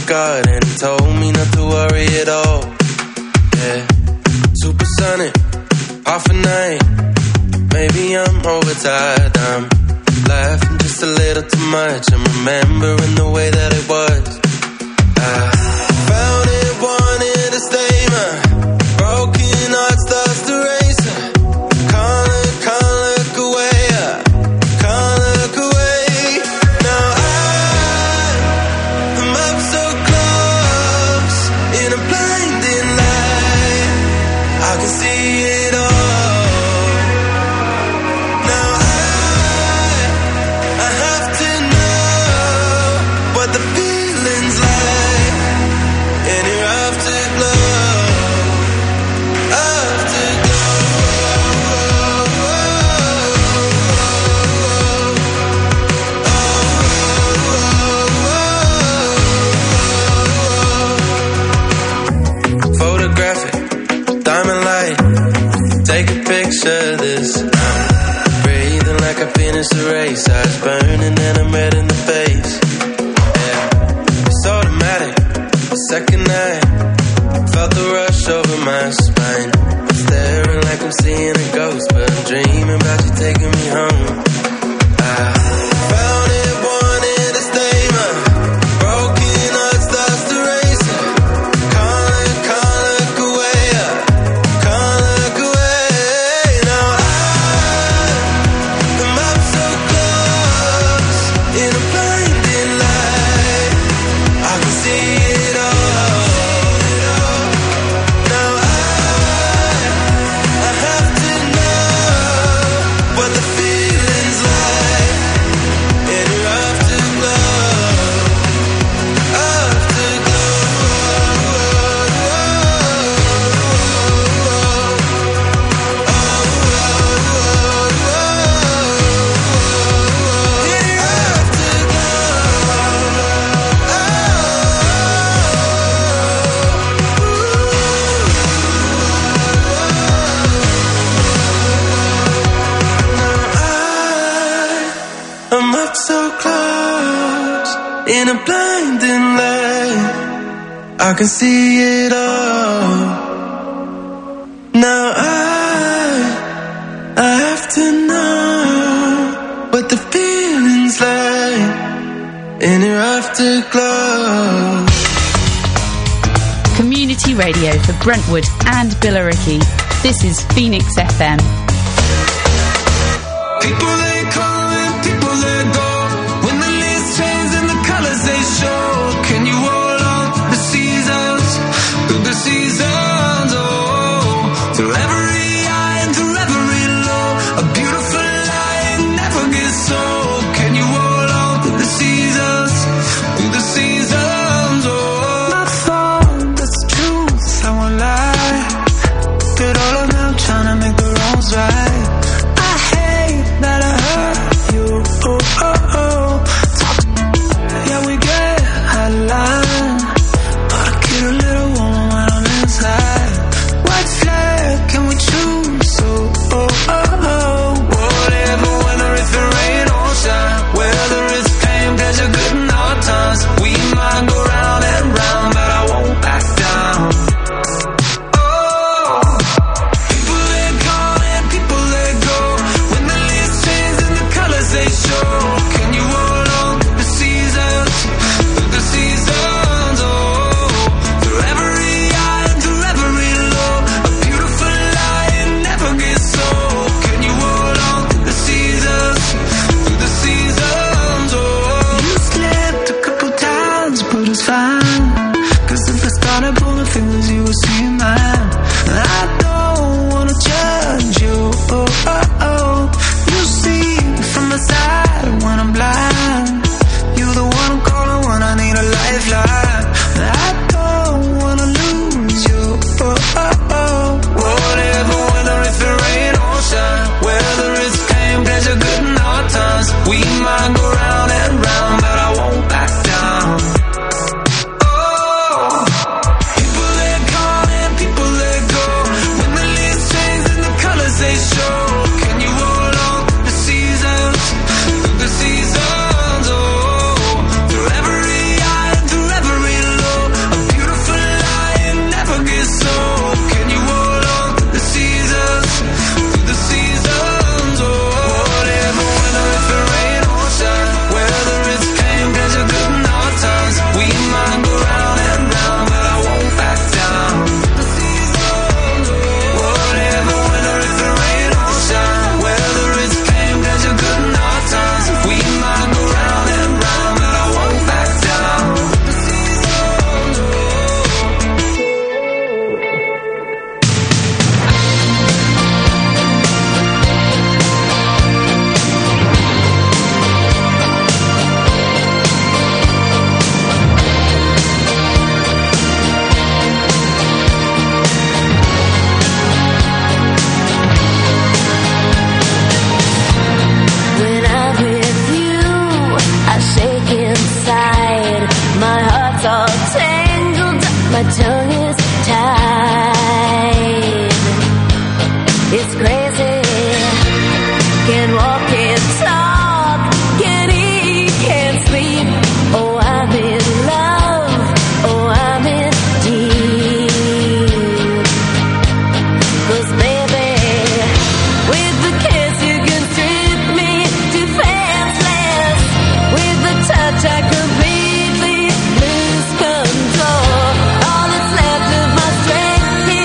God, and he told me not to worry at all. Yeah, supersonic, half a night. Maybe I'm overtired, I'm laughing just a little too much. I'm remembering the way that it was. I found it, wanted to stay, my broken heart starts to race. Can't look away, can't look away. Now I'm up so close, in a blinding light, I can see it all. Now I have to know what the feeling's like, and you're afterglow, photographic, diamond light, take a picture of this. I'm breathing like I finished the race, eyes burning and I'm red in the face. Yeah, it's automatic, second night, felt the rush over my spine. Staring like I'm seeing a ghost, but I'm dreaming about you taking me home. I found it, wanted to stay, my broken heart starts to race. Can't look away, can't look away. Now I'm up so close, in a blinding light, I can see it all. Now I have to know what the feeling's like, and you're afterglow, I'm up so close, in a blinding light, I can see it all. Now I have to know what the feeling's like, in your afterglow. Community radio for Brentwood and Billericay. This is Phoenix FM. People they come and people they go. When the leaves change and the colors they show. Can you hold on to the seasons, through the seasons, oh. Through every high and through every low. A beautiful lie never gets old. Can you hold on to the seasons, through the seasons, oh. My fault, that's the truth, I won't lie. But all of them trying to make the wrongs right. That I hurt you, oh, oh, oh. Yeah, we get out of line, but I get a little warm when I'm inside. White flag, can we My tongue is tied. It's crazy. Can't walk, can't talk, can't eat, can't sleep. Oh, I'm in love. Oh, I'm in deep. 'Cause baby, with the kiss you can strip me defenseless. With the touch I completely lose control. All that's left of my strength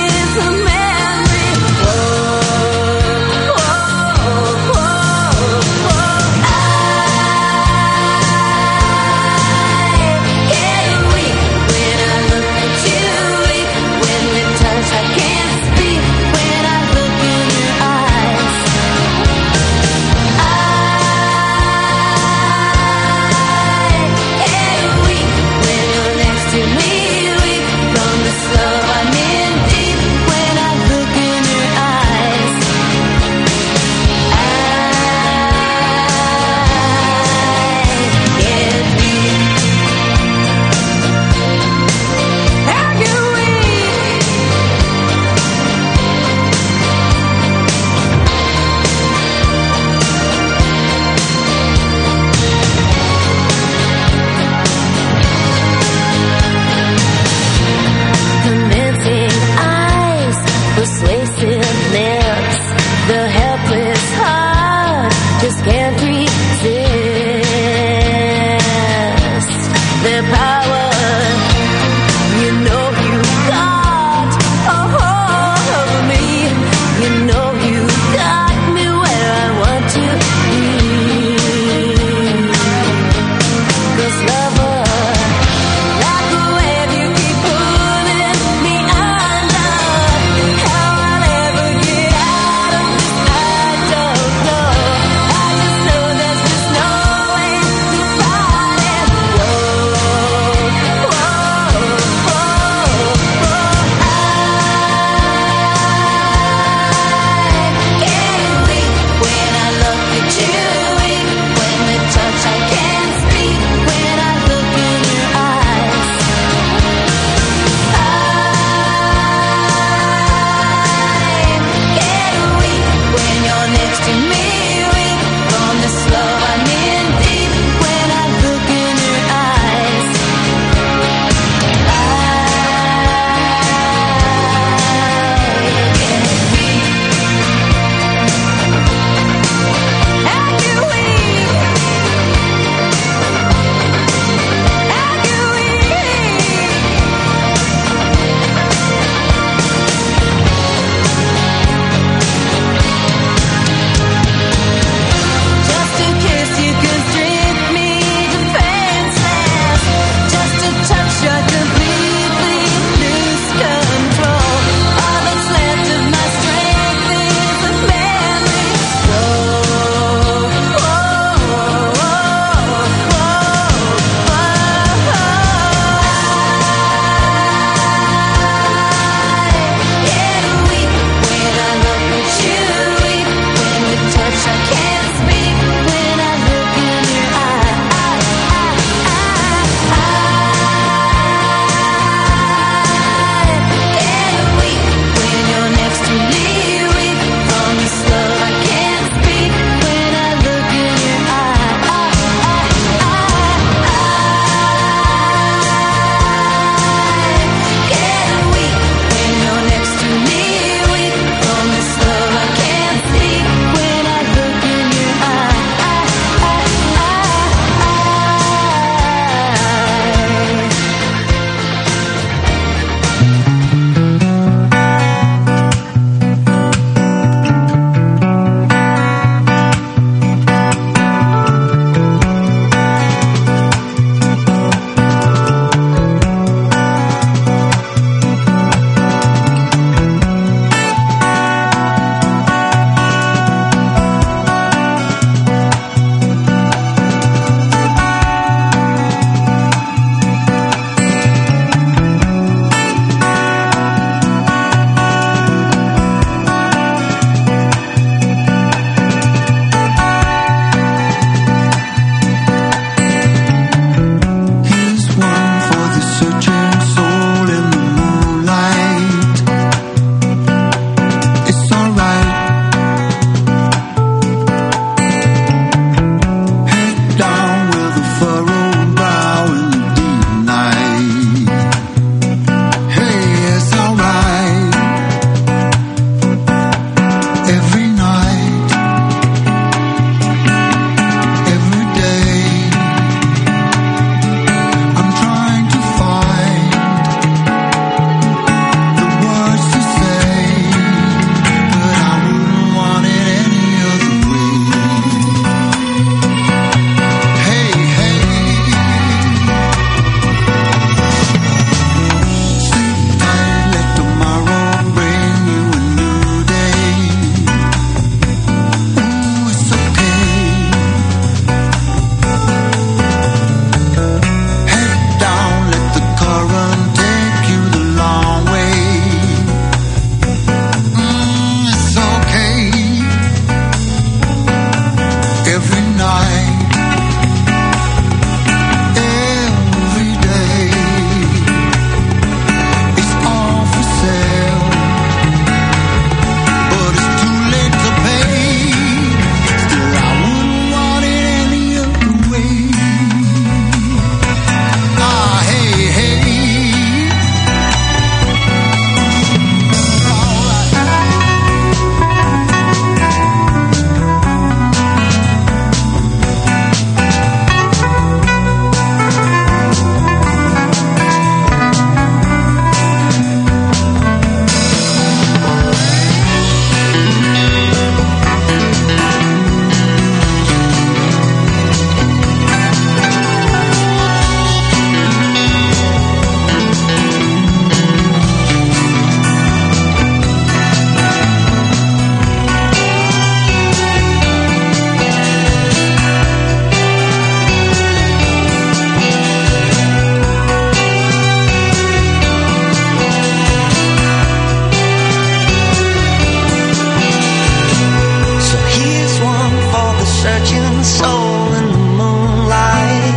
soul in the moonlight.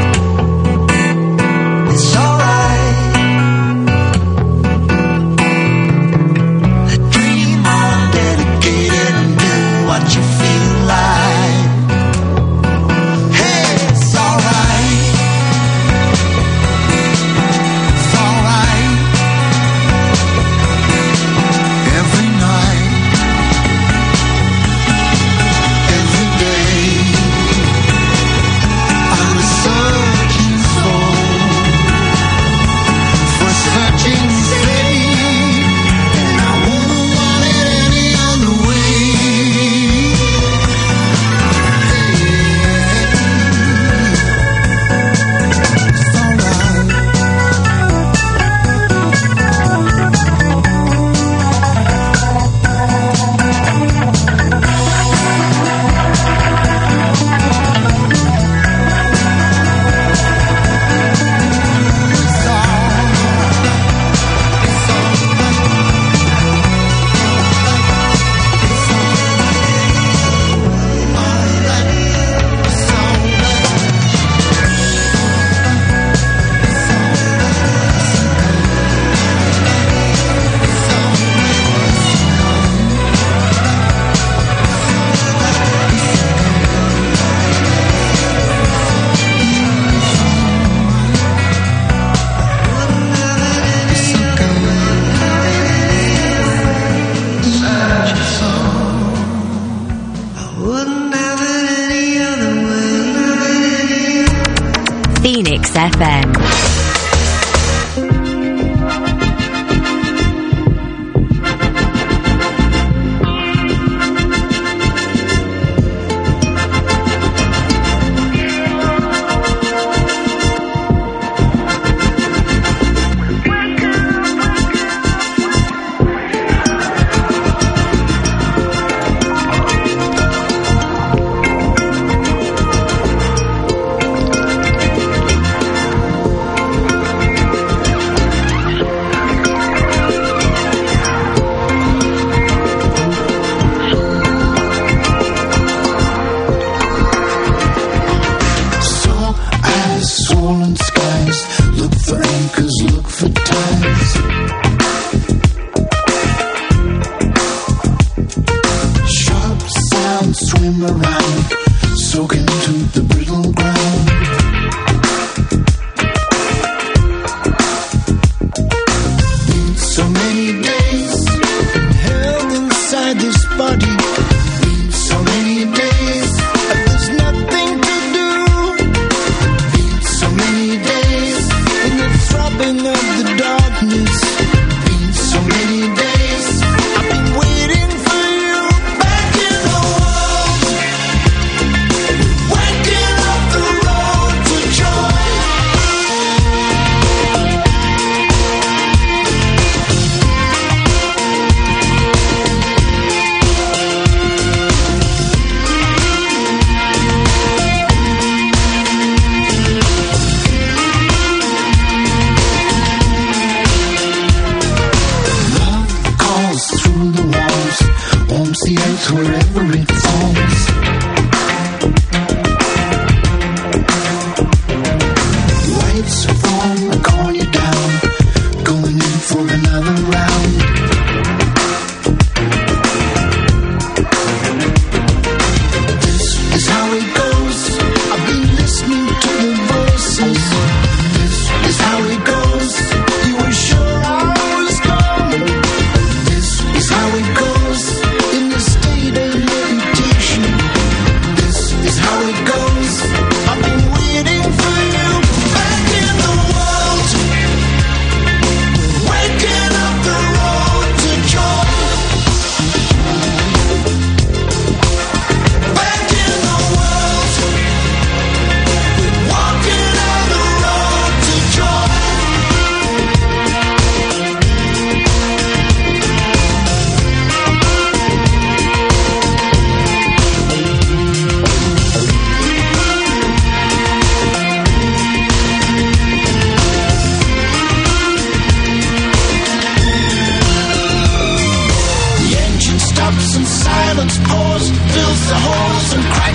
It's alright. Dream on, dedicated, and do what you feel like. Hey, it's alright. It's alright. Every night, every day, I'm searching for searching sake, and I wouldn't want it any other way. It's alright. Wouldn't have it any other way. Phoenix FM. So as swollen skies, look for anchors, look for tides. Sharp sounds swim around, soak into the brittle ground. Been so many days held inside this body. Been so many days, there's nothing to do. Been so many days in the throbbing of the darkness. Been so many days, I've been waiting for you back in the world. Waking up the road to joy. Love calls through the walls, warms the earth wherever it falls. Lights form a call you down, going in for another round. This is how it goes. I've been listening to the voices. This is how it goes. You were sure I was gone. This is how it goes in the state of meditation.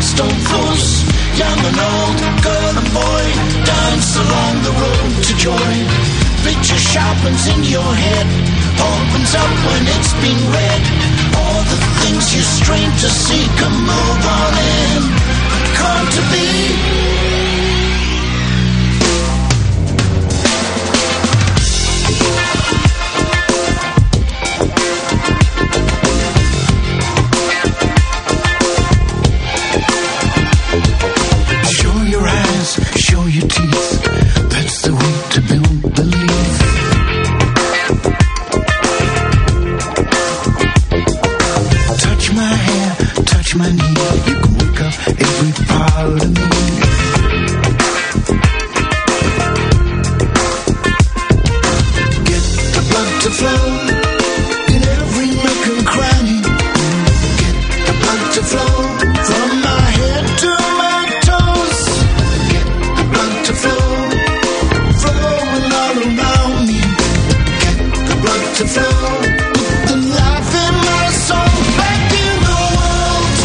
stone close. Young and old, girl and boy, dance along the road to joy. Picture sharpens in your head, opens up when it's been read. All the things you strain to see can move on in. Come to be. Show your teeth, that's the way to build belief. Touch my hair, touch my knee, you can wake up every part of me. Get the blood to flow in every nook and cranny. Get the blood to flow from my head to my toes. To flow, flowing all around me. Get the blood to flow, put the life in my soul. Back in the world,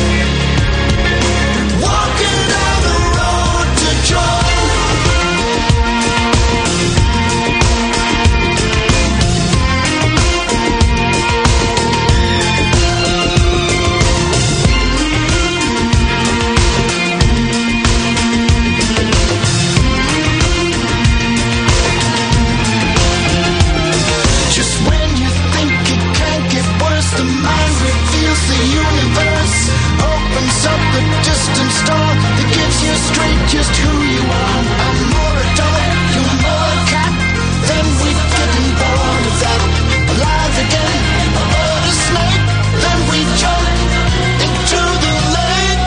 walking down the road to joy. The mind reveals the universe, opens up a distant star that gives you straight just who you are. I'm more a dog, you're more a cat. Then we getting bored of that. Alive again, a bird, a snake. Then we jump into the lake.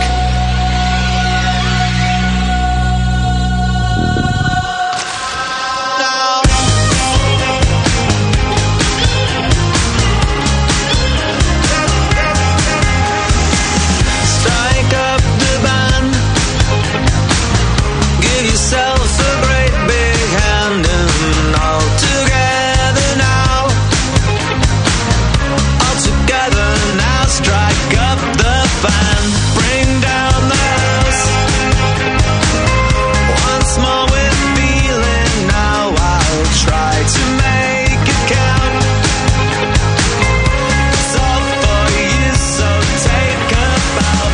Yourself a great big hand and all together now. All together now, strike up the band, bring down the house. Once more with feeling now, I'll try to make it count. It's all for you, so take a bow.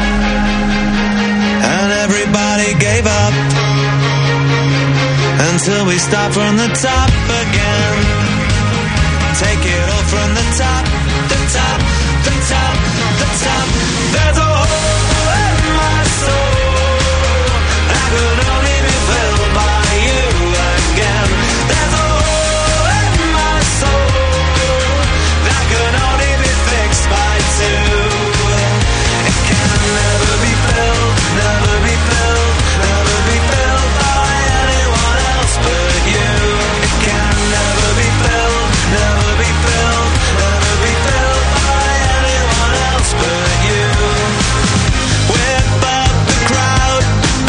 And everybody gave up until we start from the top again. Take it all from the top, the top, the top, the top. There's a hole in my soul that could only be filled by you again. There's a hole in my soul that could only be fixed by two. It can never be filled, never be filled, never be filled by anyone else but you. It can never be filled, never be filled, never be filled by anyone else but you. Whip up the crowd,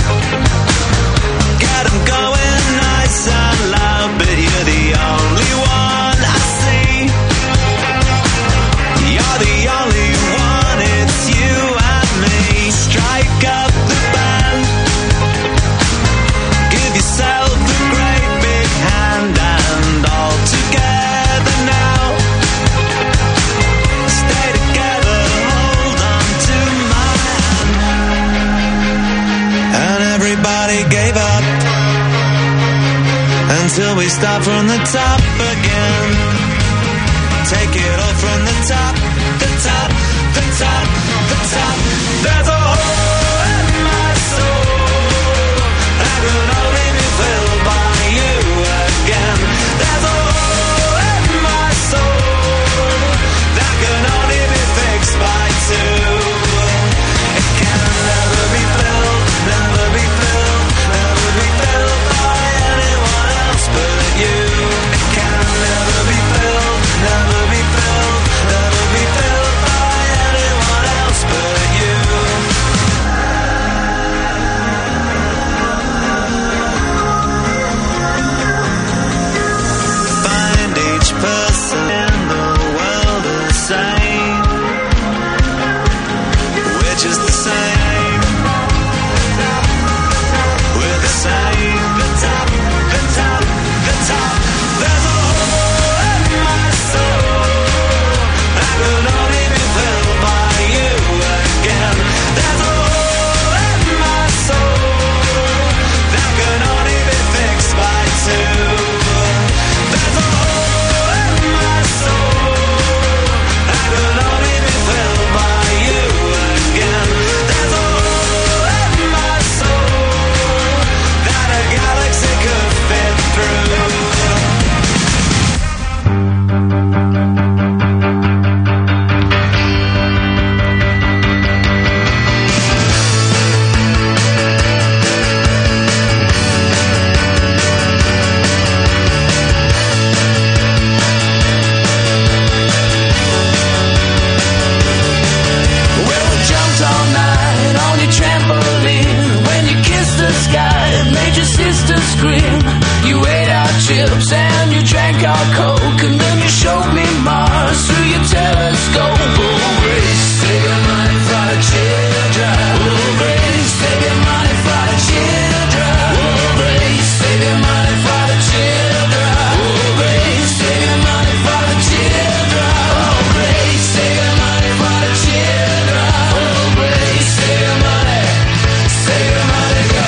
get 'em going nice and loud, but you're the only one I see. You're the only one, it's you and me. Strike up the band, give yourself a great big hand, and all together now. Stay together, hold on to my hand. And everybody gave up until we start from the top again. Take it all from the top, the top, the top, the top. There's a hole in my soul that could only be filled by you again. There's a hole in my soul that can only be fixed by two. It can never be filled, never be filled, never be filled by anyone else but you. It can never be scope. Oh, grace, take your money for the children. Oh, grace, take your money for the children. Oh, grace, take your money for the children. Oh, grace, take your money for the children. Oh, grace, take your money for the children. Oh, grace, take your money, go.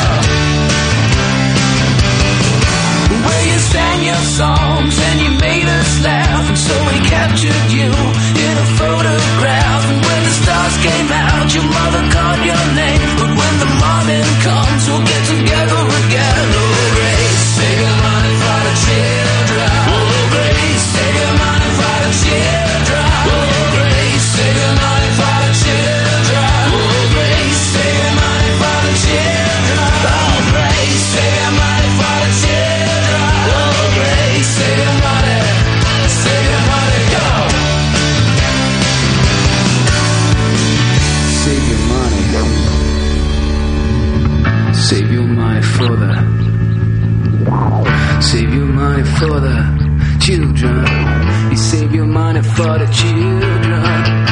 Well, you sang your songs and you made us laugh, and so we captured you in a photograph. And when the stars came out, your mother called your name. But when the morning comes, we'll get together again. Oh, grace, take your money for the children. Oh, grace, take your money for the children. Oh, grace, take your money for the children. Oh, grace, take your money for the children. Oh, grace, take your money for the children. Oh, grace, take your money, go. Save your money. Save your money for the. Save your money for the children. You save your money for the children.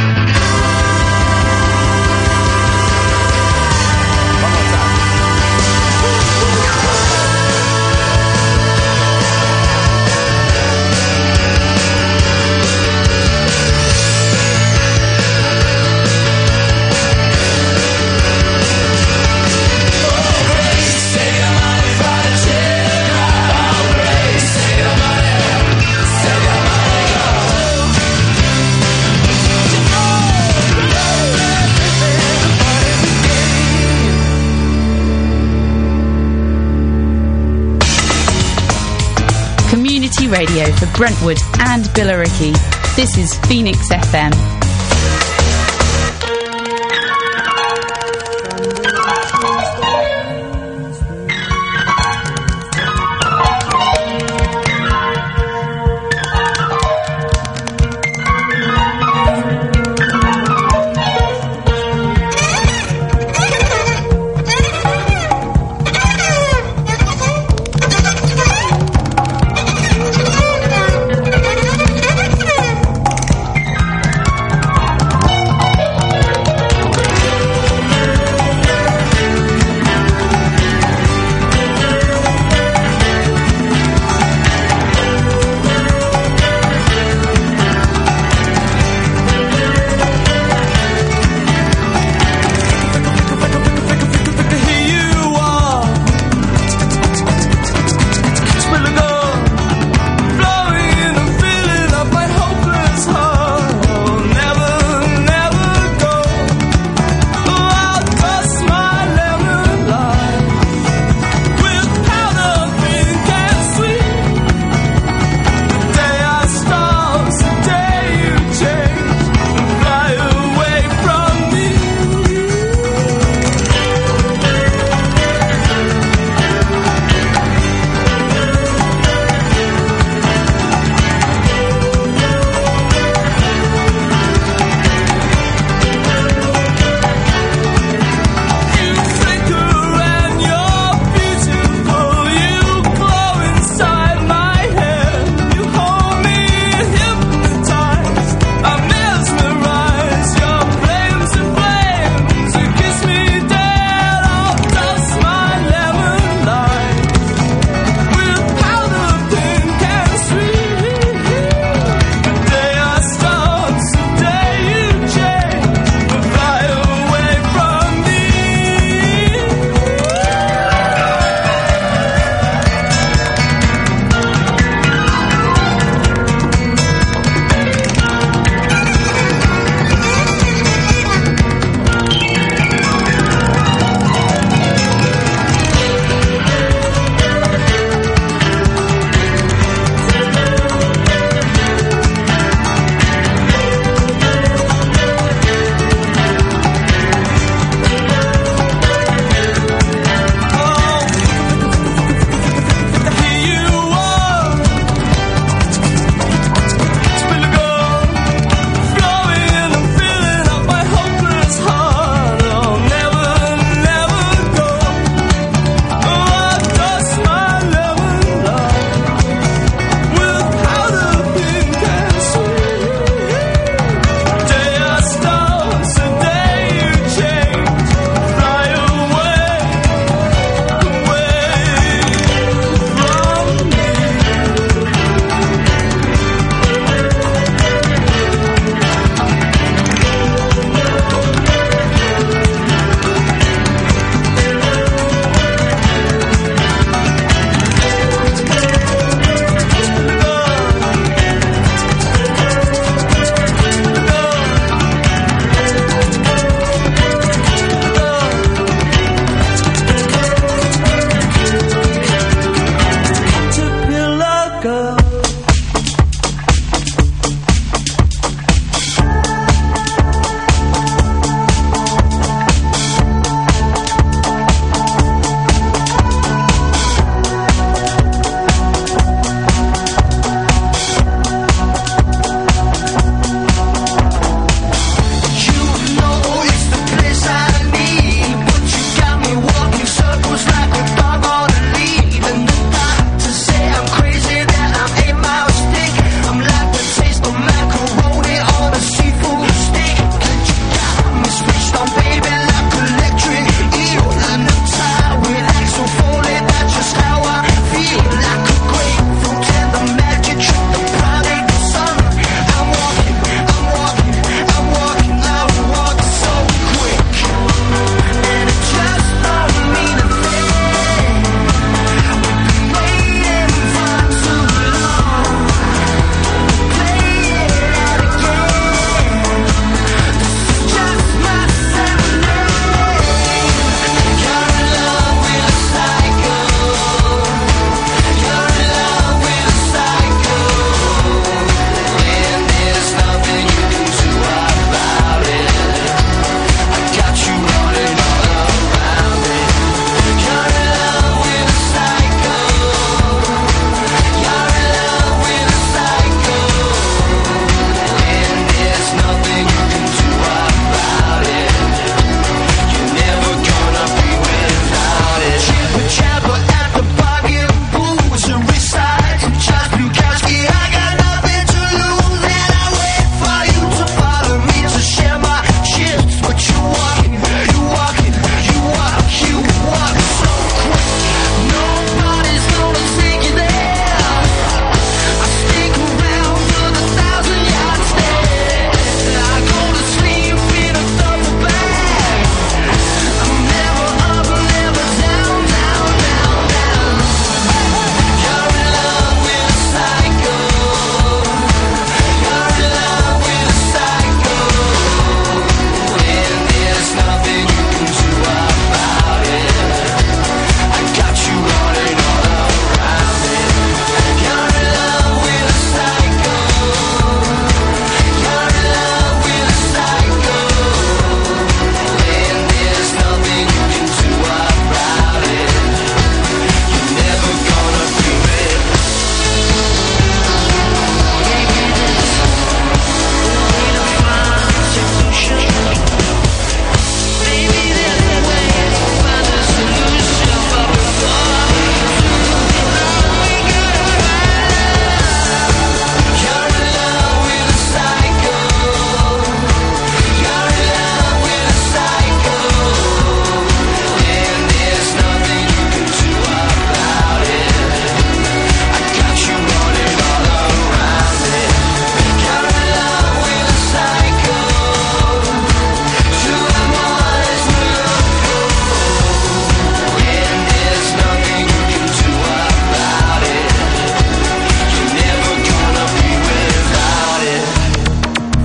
Radio for Brentwood and Billericay. This is Phoenix FM.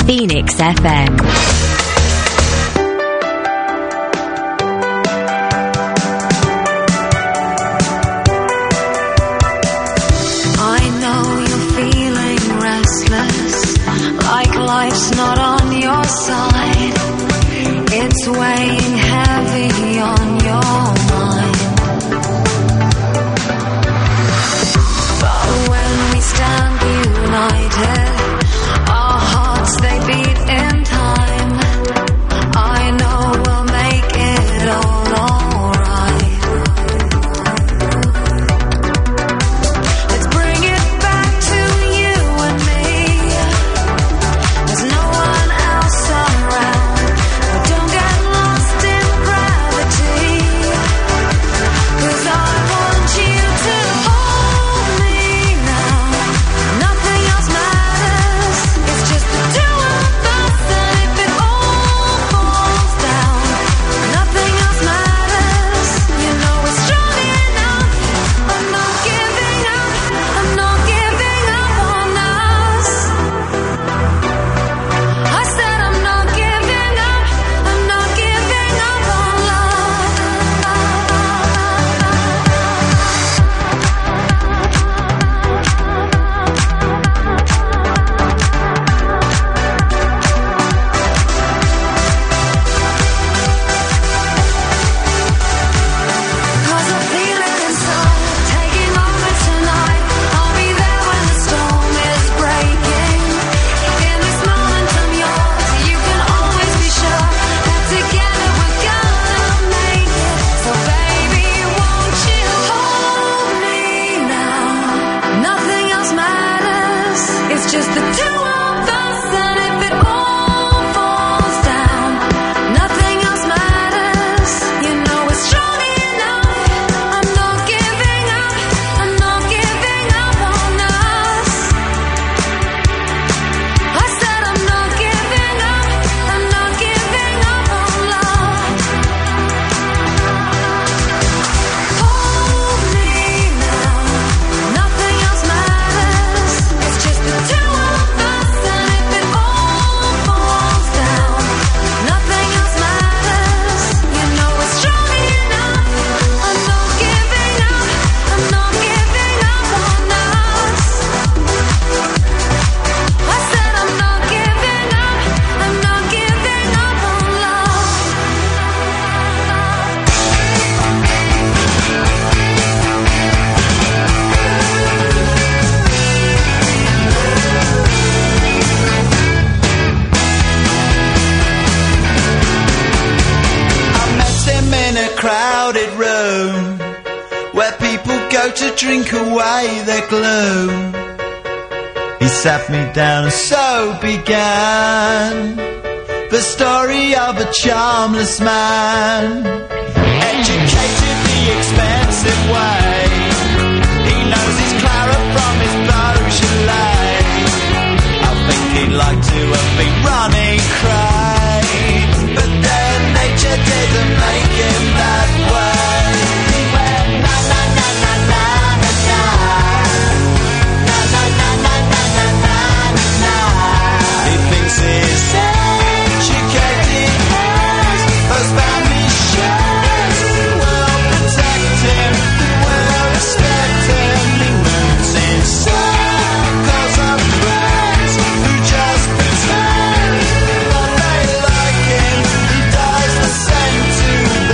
Phoenix FM. Life's not on your side, it's weighing heavy on your mind. But when we stand united, our hearts they beat in time. I know we'll make it all alright. Let's bring it back to you and me. There's no one else around. But don't get lost in gravity. 'Cause I want you to hold me now. Nothing else matters. It's just the two of us. And if it all falls down, nothing else matters. You know we're strong enough. I'm not giving up. I'm not giving up on us. I said I'm not giving up. I'm not giving up on love. Cause I feel it inside, taking over tonight. I'll be there when the storm is breaking. In this moment I'm yours, you can always be sure that together we're gonna make it. So baby, won't you hold me now? Nothing else matters, it's just the two of us. And if it all falls down, nothing else matters. You know we're strong enough. I'm not giving up. I'm not giving up on us. I said I'm not giving up. I'm not giving up on love. Hold me now. Nothing else matters. It's just the two of us. And if it all falls down, nothing else matters. You know we're strong enough. I'm not giving up. I'm not giving up on us. I said I'm not giving up. I'm not giving up on love. I met him in a crowded room where people go to drink away their gloom. He sat me down and so began the story of a charmless man, educated the expensive way. He knows his Clara from his Beaujolais. I think he'd like to have been running cray, but then nature didn't make him that way. He went na na na na na na na, na na na na na na na na. He thinks he's educated as those family shares. The world protect him, the world respect him. He moves in circles of friends who just pretend that they like him. He does the same to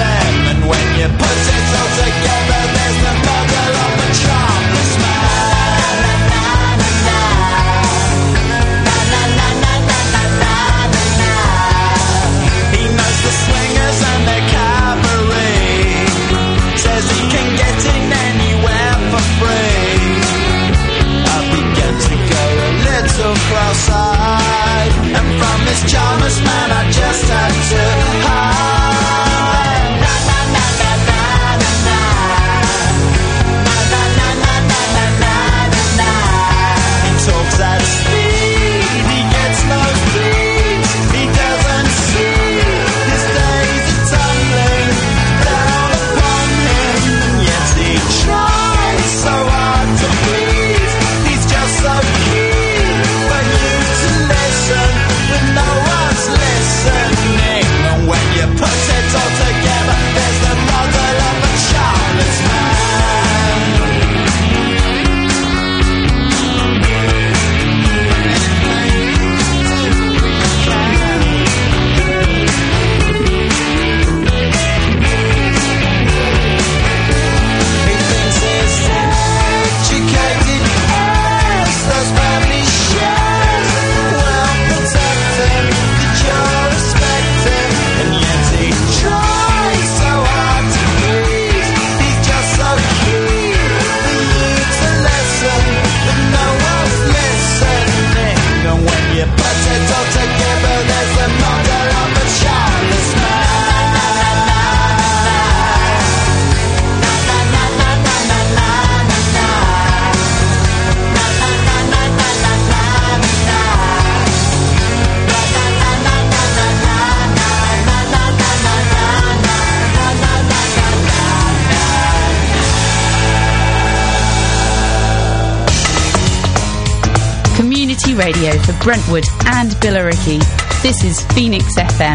community radio for Brentwood and Billericay. This is Phoenix FM.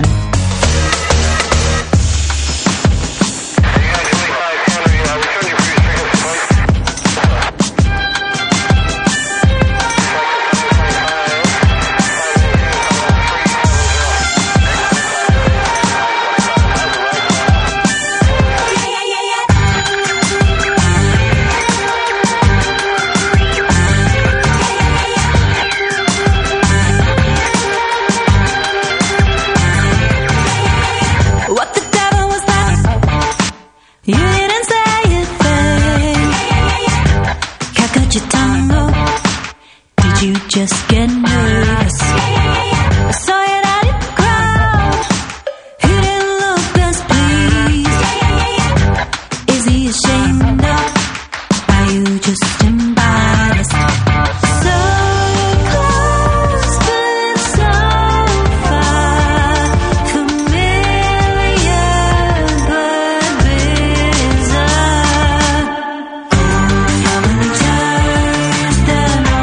Just get nervous. I saw it out in the crowd. He didn't look as pleased. Is he ashamed of? Are you just embarrassed? So close but so far, familiar but bizarre. How many times did I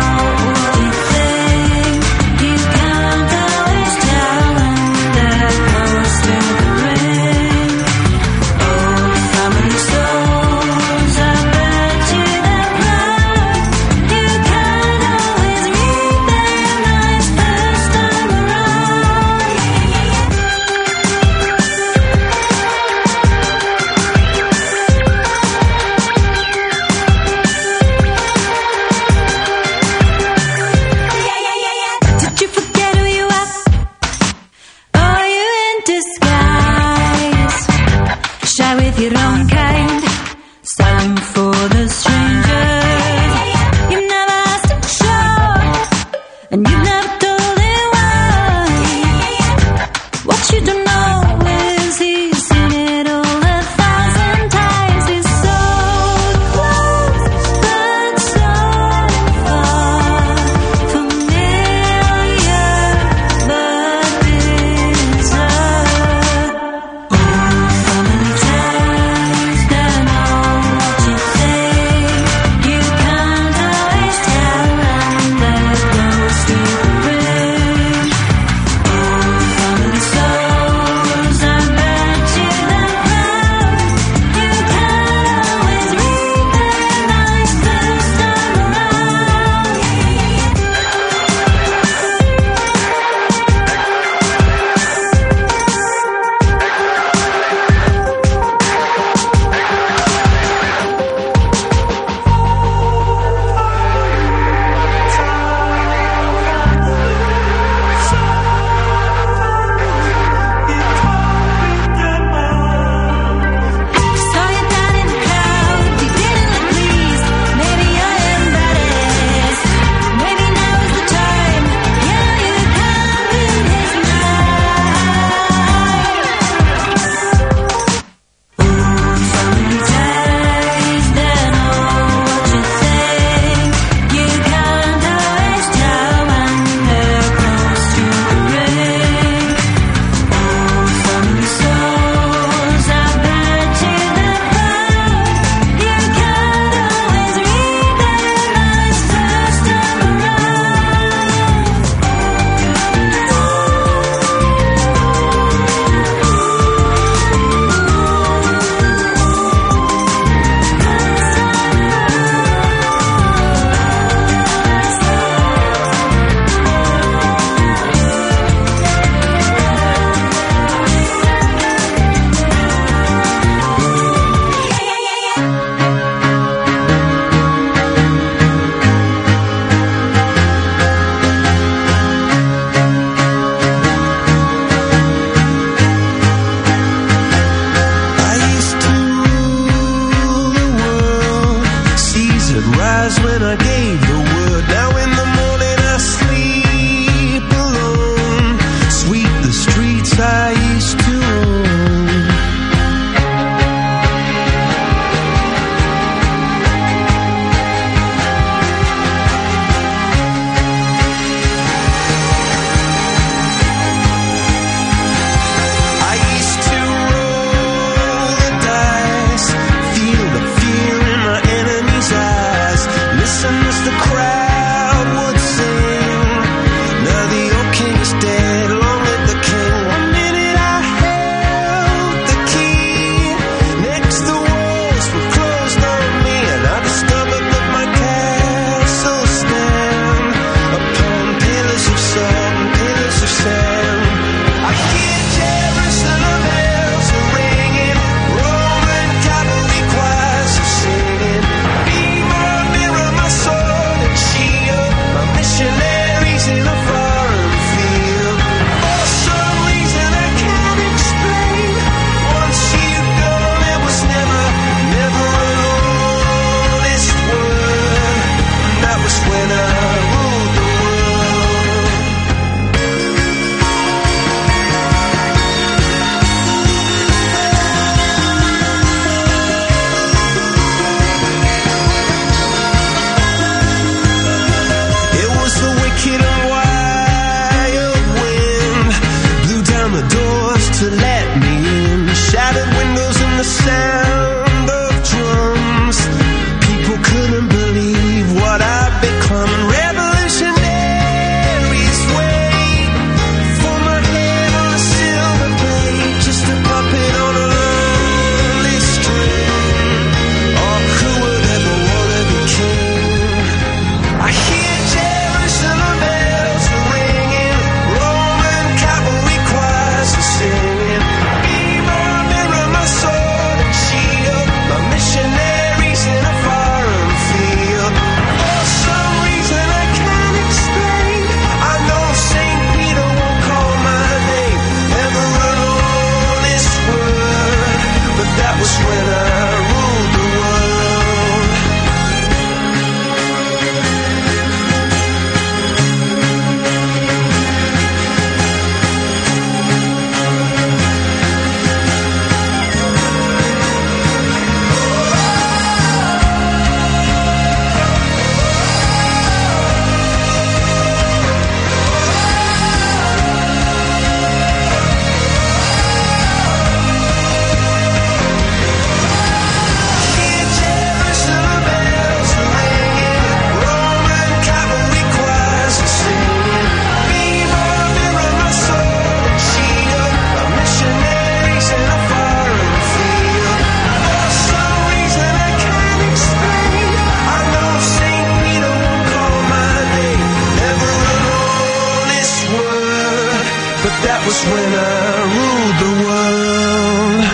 was when I ruled the world.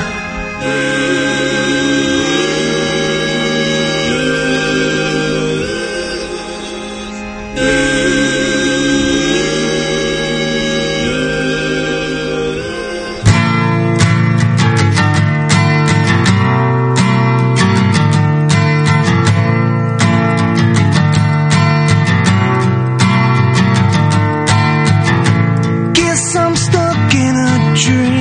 Guess I'm stuck in a dream.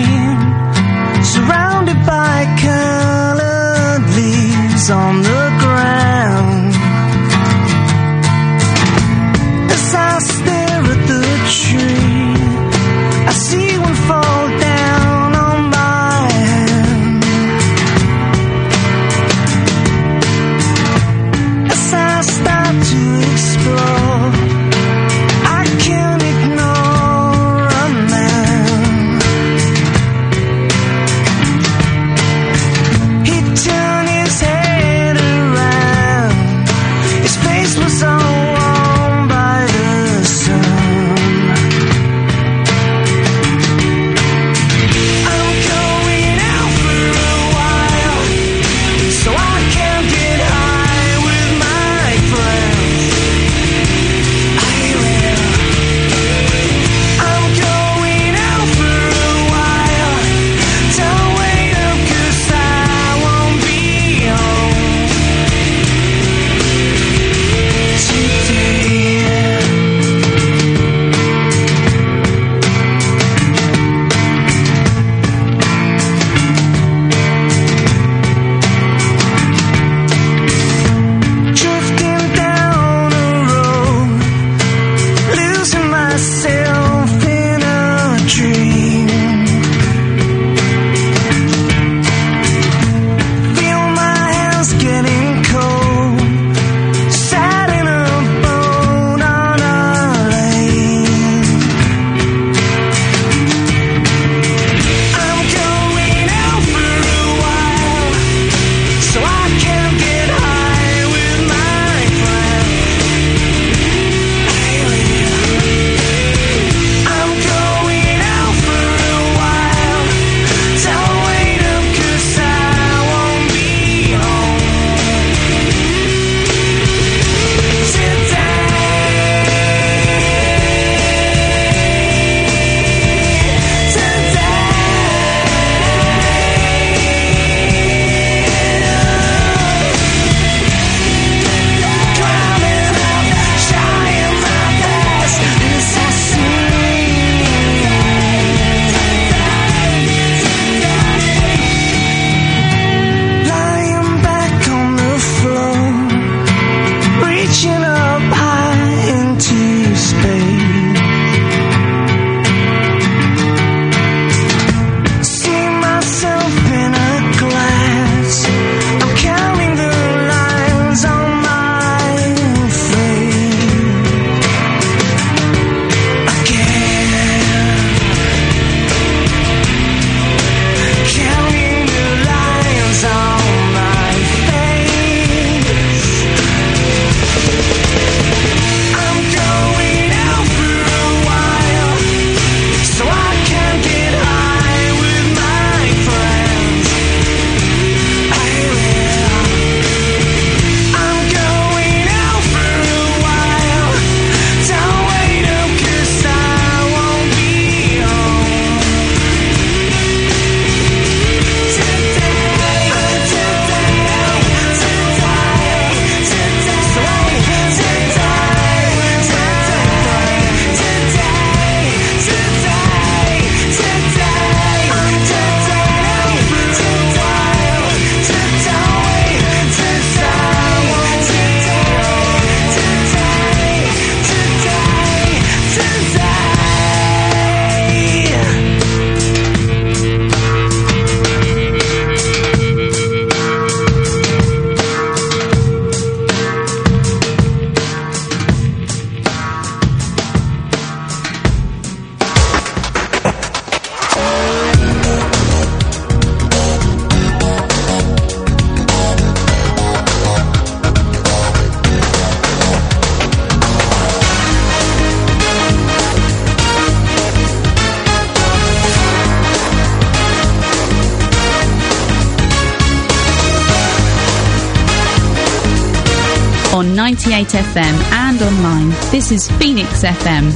on 98 FM and online. This is Phoenix FM.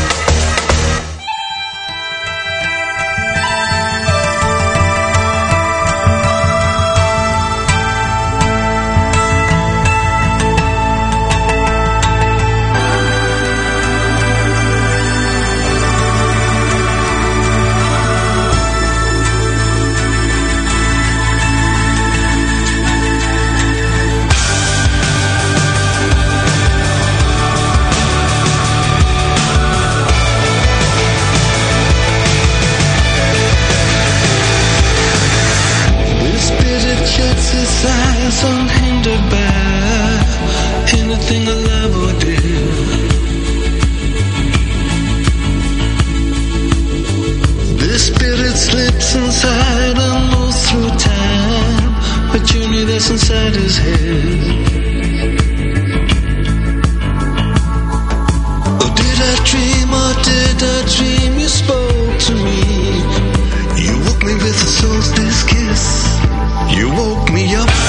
Unhindered by anything I love or do. This spirit slips inside and moves through time, a journey that's inside his head. Oh, did I dream or did I dream you spoke to me? You woke me with a solstice kiss. You woke me up.